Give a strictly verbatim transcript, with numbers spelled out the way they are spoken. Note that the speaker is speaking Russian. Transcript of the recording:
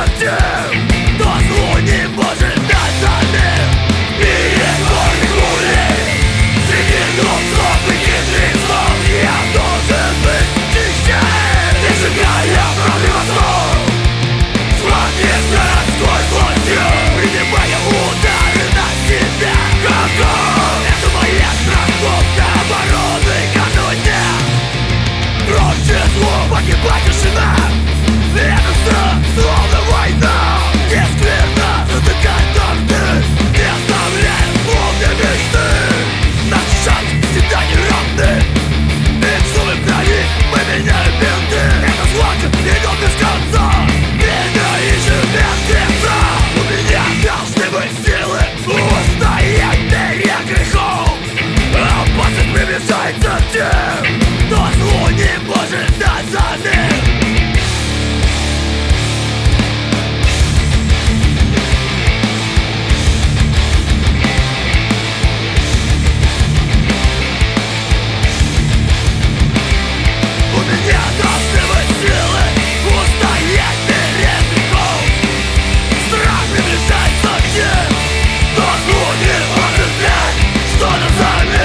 тем, кто злу не может дать самим. В мире горных улиц, среди глупцов и хитрых слов, я должен быть чище, не сжигая правый восток. Схватив городской злостью, принимая удары на себя. Каков? Это моя страховка обороны каждого дня. Громче звук, погибать тишина. Это все словно война. Не скверно затыкать дорты, не оставляя полные мечты. Наши шансы всегда не равны, ведь чтобы брони мы меняем бинты. Это злочин идет без конца, время ищет мертвеца. У меня должны быть силы устоять перед грехом. Опасность приближается к тем, кто злу не может дать взамен. Что на самом